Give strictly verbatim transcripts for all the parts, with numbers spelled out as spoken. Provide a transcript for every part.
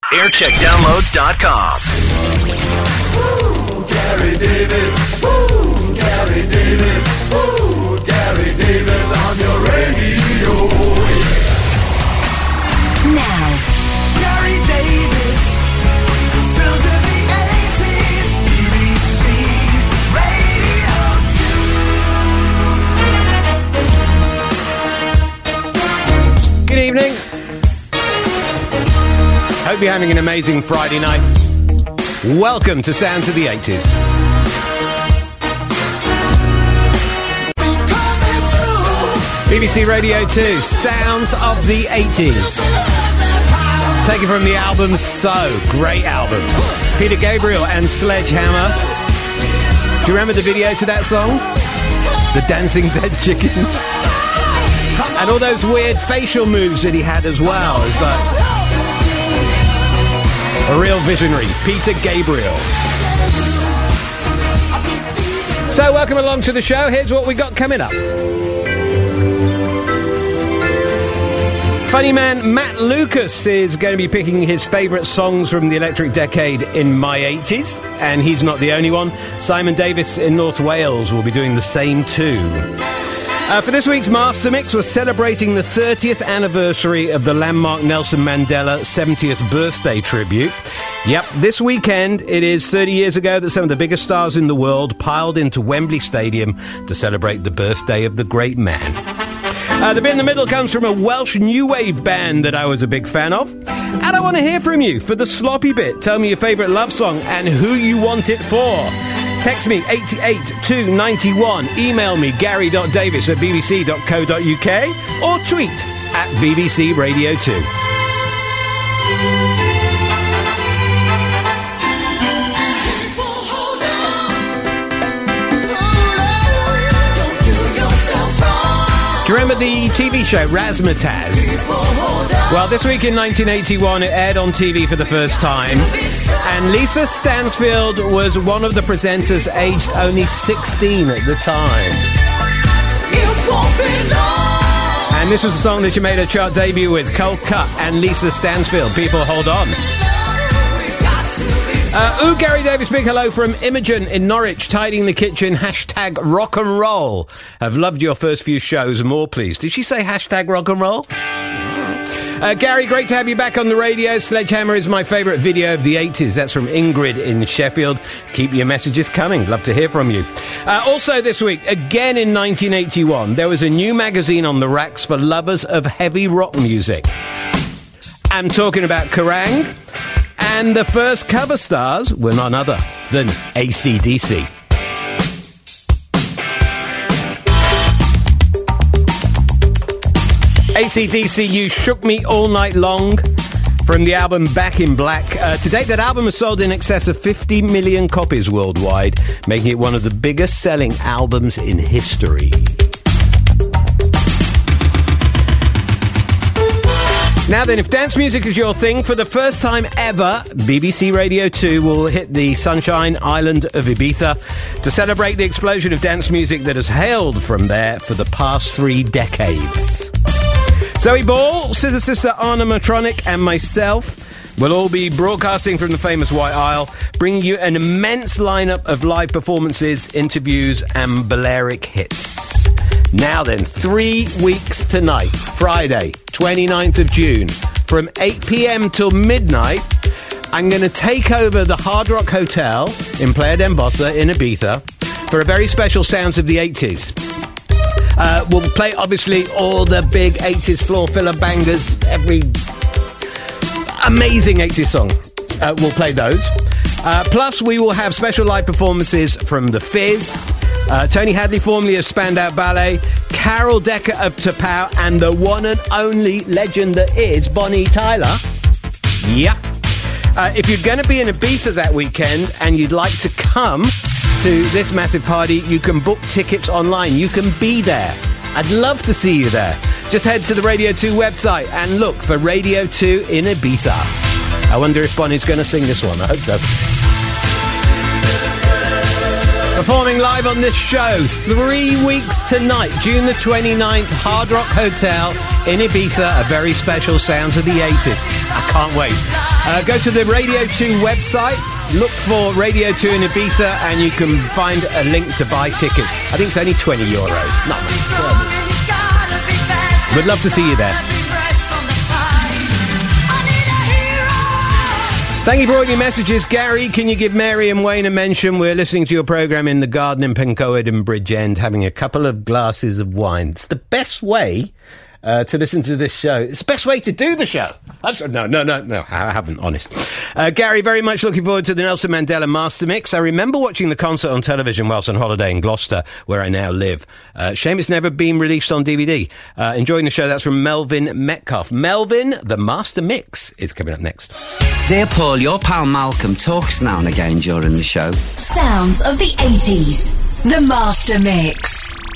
aircheck downloads dot com. Woo, Gary Davis. Woo, Gary Davis. Woo, Gary Davis on your radio. Now, Gary Davis. Sounds of the eighties. B B C Radio two. Good evening. Hope you're having an amazing Friday night. Welcome to Sounds of the eighties. B B C Radio two, Sounds of the eighties. Taken from the album So, great album. Peter Gabriel and Sledgehammer. Do you remember the video to that song? The Dancing Dead Chickens. And all those weird facial moves that he had as well. It's like a real visionary, Peter Gabriel. So welcome along to the show. Here's what we got coming up. Funny man Matt Lucas is going to be picking his favourite songs from the electric decade in my eighties, and he's not the only one. Simon Davis in North Wales will be doing the same too. Uh, for this week's Master Mix, we're celebrating the thirtieth anniversary of the landmark Nelson Mandela seventieth birthday tribute. Yep, this weekend it is thirty years ago that some of the biggest stars in the world piled into Wembley Stadium to celebrate the birthday of the great man. Uh, the bit in the middle comes from a Welsh new wave band that I was a big fan of. And I want to hear from you for the sloppy bit. Tell me your favourite love song and who you want it for. Text me eight eight two nine one, email me gary dot davis at b b c dot co dot u k or tweet at B B C Radio two. Do you remember the T V show Razzmatazz? Well, this week in nineteen eighty-one, it aired on T V for the first time, and Lisa Stansfield was one of the presenters, aged only sixteen at the time. And this was the song that she made her chart debut with, Cold Cut and Lisa Stansfield. People, hold on. Uh, ooh, Gary Davis, big hello from Imogen in Norwich, tidying the kitchen, hashtag rock and roll. I've loved your first few shows, more please. Did she say hashtag rock and roll? Uh, Gary, great to have you back on the radio. Sledgehammer is my favourite video of the eighties. That's from Ingrid in Sheffield. Keep your messages coming. Love to hear from you. Uh, also this week, again in nineteen eighty-one, there was a new magazine on the racks for lovers of heavy rock music. I'm talking about Kerrang! And the first cover stars were none other than A C D C. A C D C, You Shook Me All Night Long, from the album Back in Black. Uh, to date, that album has sold in excess of fifty million copies worldwide, making it one of the biggest selling albums in history. Now then, if dance music is your thing, for the first time ever, B B C Radio two will hit the Sunshine Island of Ibiza to celebrate the explosion of dance music that has hailed from there for the past three decades. Zoe Ball, Scissor Sister Anna Matronic, and myself will all be broadcasting from the famous White Isle, bringing you an immense lineup of live performances, interviews, and Balearic hits. Now then, three weeks tonight, Friday, twenty-ninth of June, from eight p.m. till midnight, I'm going to take over the Hard Rock Hotel in Playa d'Embossa in Ibiza for a very special Sounds of the eighties. Uh, we'll play, obviously, all the big eighties floor filler bangers, every amazing eighties song. Uh, we'll play those. Uh, plus, we will have special live performances from The Fizz, Uh, Tony Hadley, formerly of Spandau Ballet, Carol Decker of Tapao, and the one and only legend that is Bonnie Tyler. Yeah. Uh, if you're going to be in Ibiza that weekend and you'd like to come to this massive party, you can book tickets online. You can be there. I'd love to see you there. Just head to the Radio two website and look for Radio two in Ibiza. I wonder if Bonnie's going to sing this one. I hope so. Performing live on this show, three weeks tonight, June the twenty-ninth, Hard Rock Hotel in Ibiza, a very special Sounds of the eighties. I can't wait. Uh, go to the Radio two website, look for Radio two in Ibiza, and you can find a link to buy tickets. I think it's only twenty euros. Not much. We'd love to see you there. Thank you for all your messages. Gary, can you give Mary and Wayne a mention? We're listening to your programme in the garden in Pencoed and Bridgend, having a couple of glasses of wine. It's the best way uh, to listen to this show. It's the best way to do the show. I'm sorry, no, no, no, no, I haven't, honest. Uh, Gary, very much looking forward to the Nelson Mandela Master Mix. I remember watching the concert on television whilst on holiday in Gloucester, where I now live. Uh, shame it's never been released on D V D. Uh, enjoying the show. That's from Melvin Metcalf. Melvin, the Master Mix is coming up next. Dear Paul, your pal Malcolm talks now and again during the show. Sounds of the eighties. The Master Mix.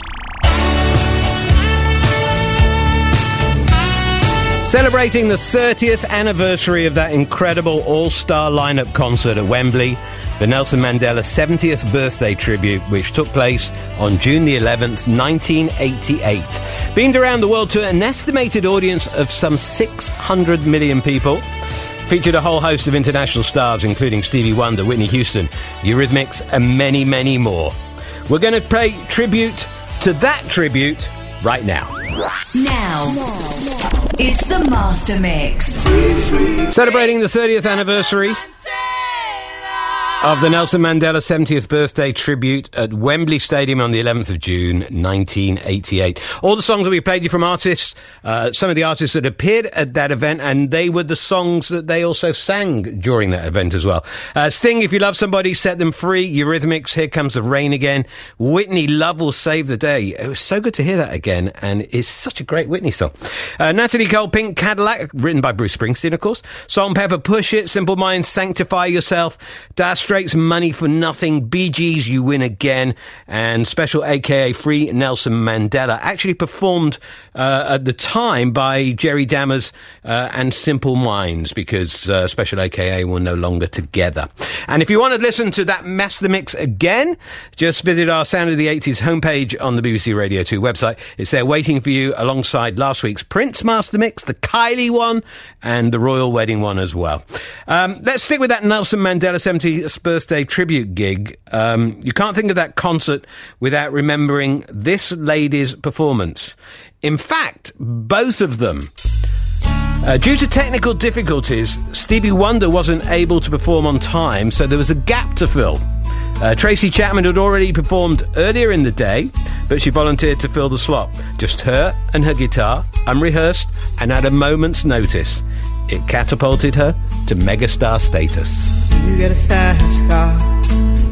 Celebrating the thirtieth anniversary of that incredible all-star lineup concert at Wembley, the Nelson Mandela seventieth birthday tribute, which took place on June the eleventh, nineteen eighty-eight. Beamed around the world to an estimated audience of some six hundred million people. Featured a whole host of international stars, including Stevie Wonder, Whitney Houston, Eurythmics, and many, many more. We're going to pay tribute to that tribute right now. Now, it's the Master Mix. Celebrating the thirtieth anniversary of the Nelson Mandela seventieth birthday tribute at Wembley Stadium on the eleventh of June, nineteen eighty-eight. All the songs that we played you from artists, uh, some of the artists that appeared at that event, and they were the songs that they also sang during that event as well. Uh, Sting, If You Love Somebody, Set Them Free. Eurythmics, Here Comes the Rain Again. Whitney, Love Will Save the Day. It was so good to hear that again, and it's such a great Whitney song. Uh, Natalie Cole, Pink Cadillac, written by Bruce Springsteen, of course. Salt and Pepper, Push It. Simple Minds, Sanctify Yourself. Dire Straits, Money for Nothing. Bee Gees, You Win Again. And Special, a k a. Free Nelson Mandela, actually performed uh, at the time by Jerry Dammers uh, and Simple Minds, because uh, Special, a k a were no longer together. And if you want to listen to that Master Mix again, just visit our Sound of the eighties homepage on the B B C Radio two website. It's there waiting for you alongside last week's Prince Master Mix, the Kylie one, and the Royal Wedding one as well. Um, let's stick with that Nelson Mandela seventieth birthday tribute gig. Um, you can't think of that concert without remembering this lady's performance. In fact, both of them. Uh, due to technical difficulties, Stevie Wonder wasn't able to perform on time, so there was a gap to fill. Uh, Tracy Chapman had already performed earlier in the day, but she volunteered to fill the slot. Just her and her guitar, unrehearsed, and at a moment's notice. It catapulted her to megastar status. You get a fast car.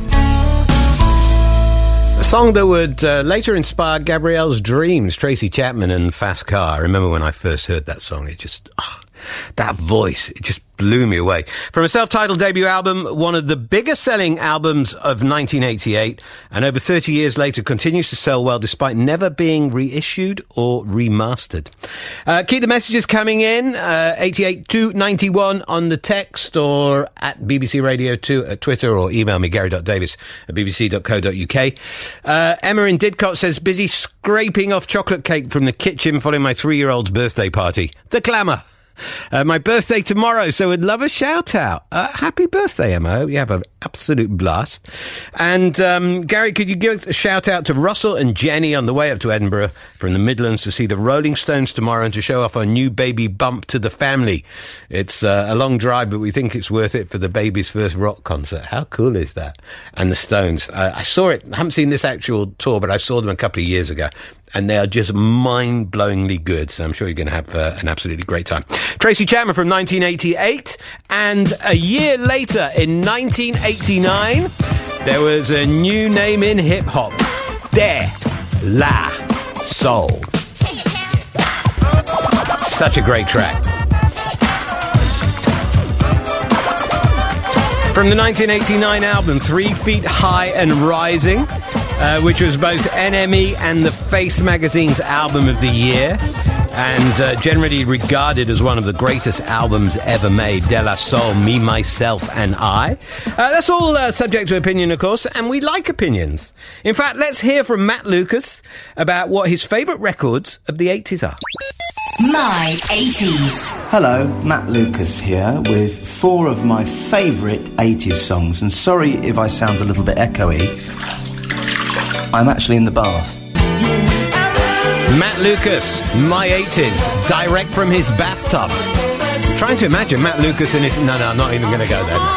A song that would uh, later inspire Gabrielle's Dreams, Tracy Chapman and Fast Car. I remember when I first heard that song, it just, oh, that voice, it just blew me away. From a self-titled debut album, one of the biggest selling albums of nineteen eighty-eight, and over thirty years later continues to sell well despite never being reissued or remastered. Uh, keep the messages coming in, uh, eighty-eight two ninety-one on the text, or at B B C Radio two at Twitter, or email me, gary dot davis at b b c dot co dot u k. Uh, Emma in Didcot says, busy scraping off chocolate cake from the kitchen following my three-year-old's birthday party. The glamour. Uh, my birthday tomorrow, so I'd love a shout out. Uh, happy birthday, Emma. I hope you have an absolute blast. And um, Gary, could you give a shout out to Russell and Jenny on the way up to Edinburgh from the Midlands to see the Rolling Stones tomorrow and to show off our new baby Bump to the family. It's uh, a long drive, but we think it's worth it for the baby's first rock concert. How cool is that? And the Stones. Uh, I saw it. I haven't seen this actual tour, but I saw them a couple of years ago. And they are just mind-blowingly good. So I'm sure you're going to have uh, an absolutely great time. Tracy Chapman from nineteen eighty-eight. And a year later, in nineteen eighty-nine, there was a new name in hip-hop. De La Soul. Such a great track. From the nineteen eighty-nine album, Three Feet High and Rising, uh, which was both N M E and The Face magazine's album of the year, and uh, generally regarded as one of the greatest albums ever made, De La Soul, Me, Myself and I. Uh, that's all uh, subject to opinion, of course, and we like opinions. In fact, let's hear from Matt Lucas about what his favourite records of the eighties are. My eighties. Hello, Matt Lucas here with four of my favourite eighties songs, and sorry if I sound a little bit echoey, I'm actually in the bath. Matt Lucas, My eighties, direct from his bathtub. I'm trying to imagine Matt Lucas in his... No, no, I'm not even going to go there.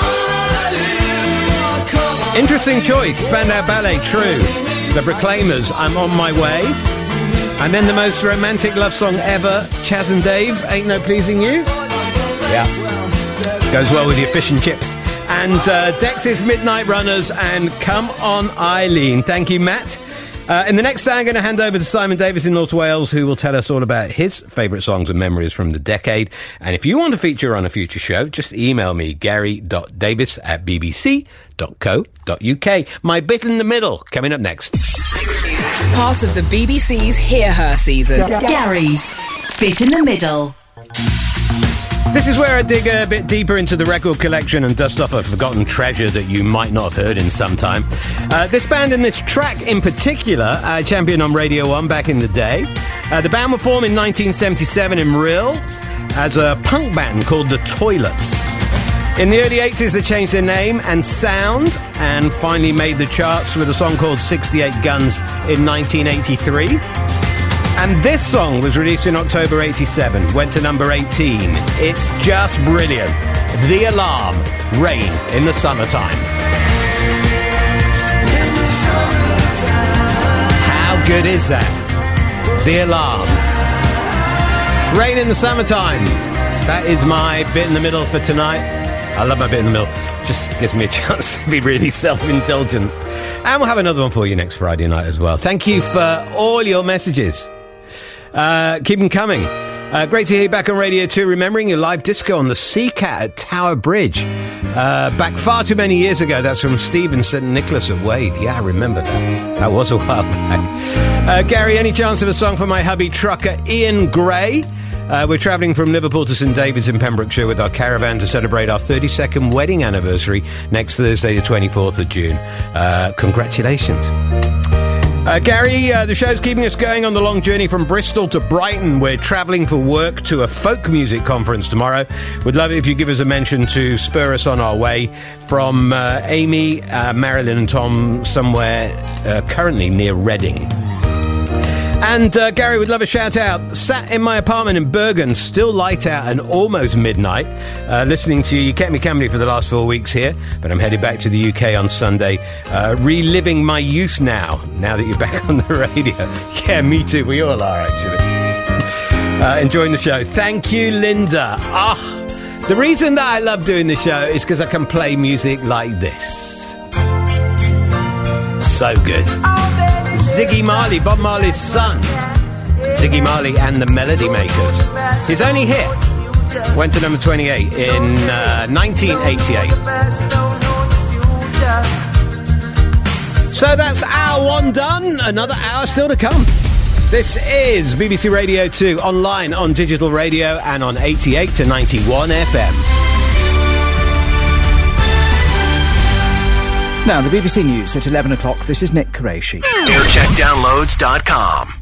Interesting choice, Spandau Ballet, True. The Proclaimers, I'm On My Way. And then the most romantic love song ever, Chaz and Dave, Ain't No Pleasing You. Yeah. Goes well with your fish and chips. And uh, Dex's Midnight Runners and Come On Eileen. Thank you, Matt. Uh, in the next hour, I'm going to hand over to Simon Davis in North Wales, who will tell us all about his favourite songs and memories from the decade. And if you want to feature on a future show, just email me, gary dot davis at b b c dot co dot u k. My bit in the middle, coming up next. Part of the B B C's Hear Her season. Gary's Bit in the Middle. This is where I dig a bit deeper into the record collection and dust off a forgotten treasure that you might not have heard in some time. Uh, this band and this track in particular, uh, championed on Radio one back in the day. Uh, the band were formed in nineteen seventy-seven in Rhyl as a punk band called The Toilets. In the early eighties, they changed their name and sound and finally made the charts with a song called sixty-eight Guns in nineteen eighty-three. And this song was released in October eighty-seven, went to number eighteen. It's just brilliant. The Alarm, Rain in the Summertime. How good is that? The Alarm. Rain in the Summertime. That is my bit in the middle for tonight. I love my bit in the middle. Just gives me a chance to be really self-indulgent. And we'll have another one for you next Friday night as well. Thank you for all your messages. Uh, keep them coming. Uh, great to hear you back on Radio two, remembering your live disco on the Seacat at Tower Bridge. Uh, back far too many years ago. That's from Steve and Saint Nicholas at Wade. Yeah, I remember that. That was a while back. Uh, Gary, any chance of a song for my hubby trucker Ian Gray? Uh, we're travelling from Liverpool to St David's in Pembrokeshire with our caravan to celebrate our thirty-second wedding anniversary next Thursday, the twenty-fourth of June. Uh, congratulations. Uh, Gary, uh, the show's keeping us going on the long journey from Bristol to Brighton. We're travelling for work to a folk music conference tomorrow. We'd love it if you give us a mention to spur us on our way. From uh, Amy, uh, Marilyn and Tom, somewhere uh, currently near Reading. And uh, Gary, would love a shout out. Sat in my apartment in Bergen, still light out and almost midnight, uh, listening to you. You kept me company for the last four weeks here, but I'm headed back to the U K on Sunday, uh, reliving my youth now, now that you're back on the radio. Yeah, me too. We all are, actually. Uh, enjoying the show. Thank you, Linda. Ah, the reason that I love doing the show is because I can play music like this. So good. Ziggy Marley, Bob Marley's son. Ziggy Marley and the Melody Makers. His only hit went to number twenty-eight in uh, nineteen eighty-eight. So that's hour one done. Another hour still to come. This is B B C Radio two, online on digital radio and on eighty-eight to ninety-one F M. Now, the B B C News at eleven o'clock. This is Nick Qureshi. aircheck downloads dot com.